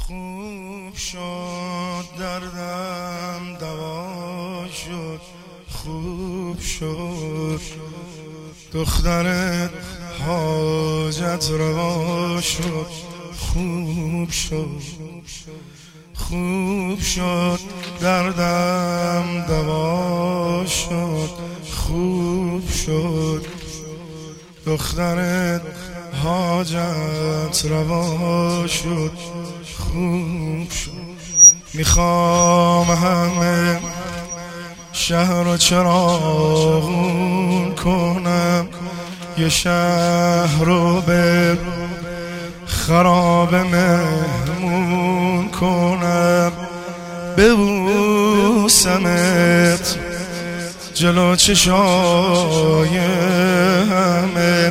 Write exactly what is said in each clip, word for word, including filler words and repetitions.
خوب شد دردم دوا شد، خوب شد دخترت حاجت روا شد، خوب شد خوب شد دردم دوا شد، خوب شد دخترت حاجت روا شد، خوب شد. میخوام همه شهر رو چراغون کنم، یه شهر رو به خراب مهمون کنم، ببوسمت جلو چشای همه،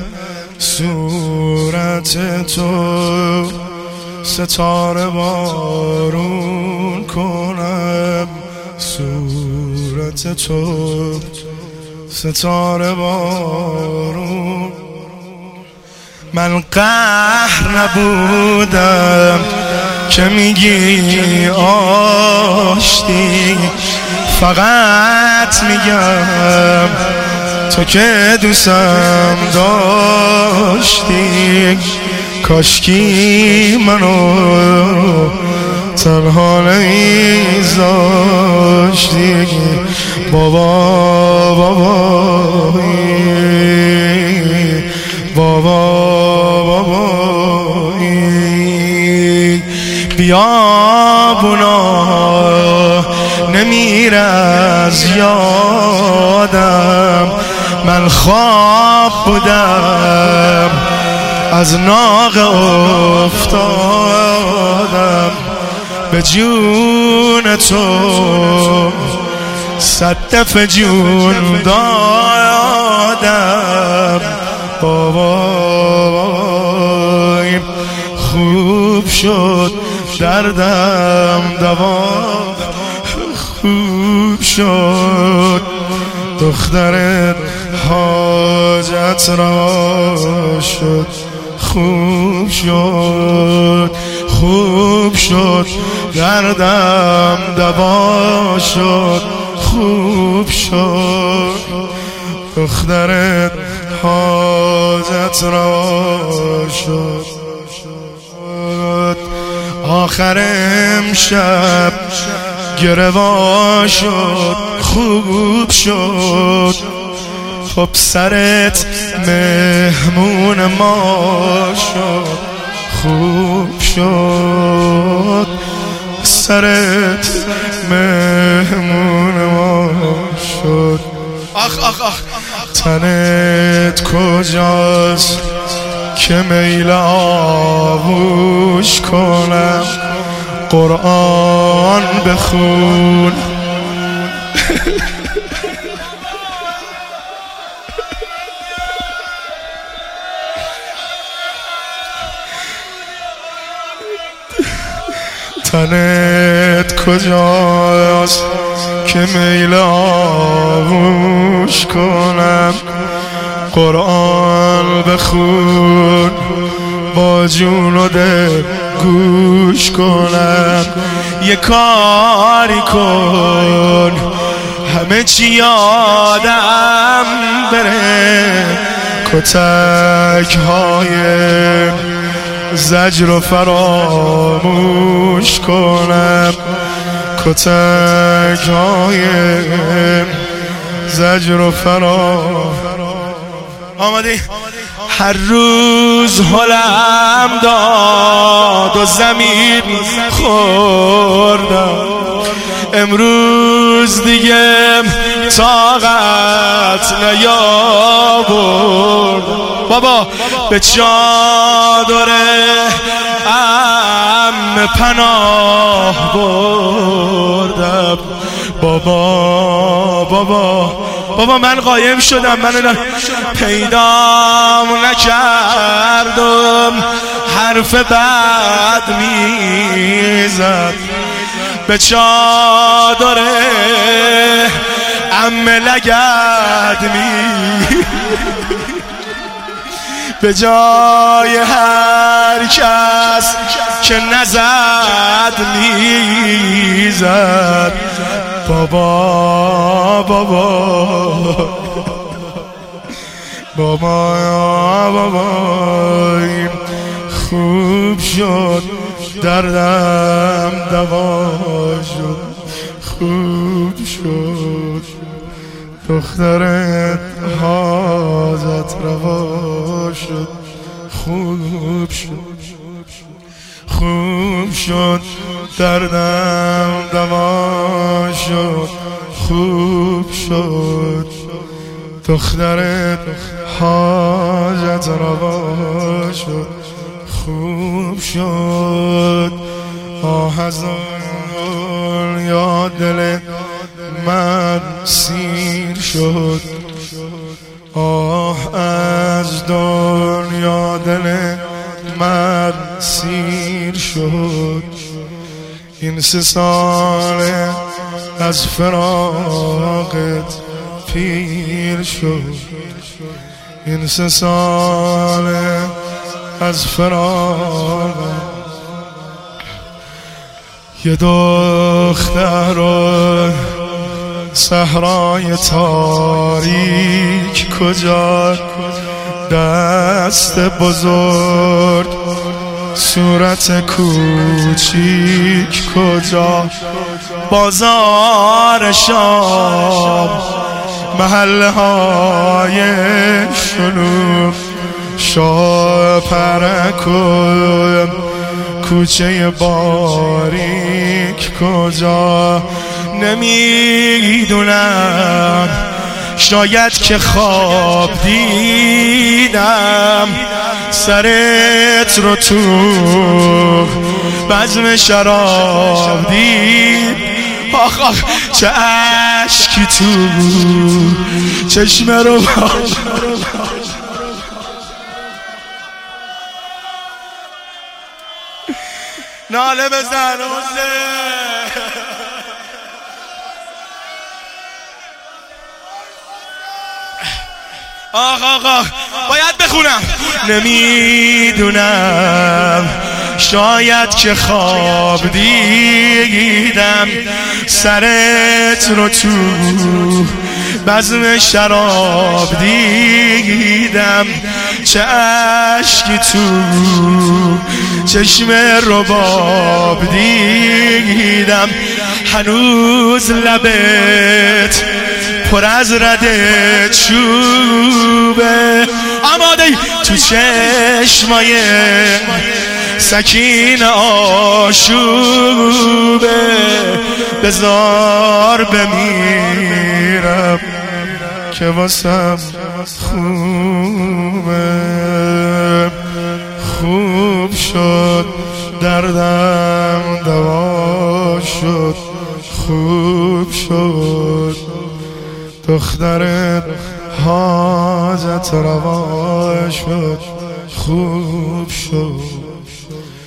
صورت تو ستاره بارون کنم، صورت تو ستاره بارون. من قهر نبودم که میگی آشتی، فقط میگم تو که دوستم داشتی، کاشکی منو تنها نمیذاشتی. بابا بابایی بابا بابایی، بیابونا نمیره از یادم، من خواب بودم از ناقه افتادم، به جون تو صد دفعه جون دادم. بابای خوب شد دردم دوا، خوب شد دخترت حاجت روا شد، خوب شد خوب شد دردم دوا شد، خوب شد دخترت حاجت روا شد. آخر امشب گروا شد، خوب شد خب سرت مهمون ما شد، خوب شد سرت مهمون ما شد. آخ آخ آخ تنت کجاست که میل آغوش کنم، قرآن بخون تنت کجاست که میل آغوش کنم، قرآن بخون با جون و دل گوش کنم. یه کاری کن همه چی یادم بره، کتک های زجر و فراموش کنم، کتک های زجر و فراموش. آمدی؟ هر روز حالم داد و زمین خوردم، امروز دیگه طاقت نیاورد. بابا به چادر ام پناه بردم. بابا بابا بابا من قایم شدم، من پیدام نکردم، حرف بد میزد به چادر عمه لگد می به جای هر کس که نزد میزد. بابا بابا بابا بابا خوب شد دردم دوا شد، خوب شد دخترت حاجت روا شد، خوب شد خوب شد دردم دوا شد، خوب شد دخترت حاجت روا شد، خوب شد. آه از دنیا دل من سیر شد، آه از دنیا دل من سیر شد. این سه ساله از فراقت پیر شد، این سه ساله از فراقت. یه دختر رو صحرای تاریک کجا، دست بزرگ صورت کوچیک کجا، بازار شام محله های شلوغ، شاپرک و کوچه باریک کجا. نمیدونم شاید که خواب دیدم سرت رو تو بزم شراب دید. آخ آخ چه عشقی تو چشم رو ناله بزن حسین. آخ آخ آخ باید بخونم. نمیدونم شاید که خواب دیدم سرت رو تو بزم شراب دیدم، چه عشقی تو چشم رباب دیدم. هنوز لبت پر از رده چوبه، آماده تو چشمای سکین آشوبه. بذار بمیرم که واسم خوبه، خوب شد دردم دوا شد، خوب شد دخترت حاجت روا شد، خوب شد.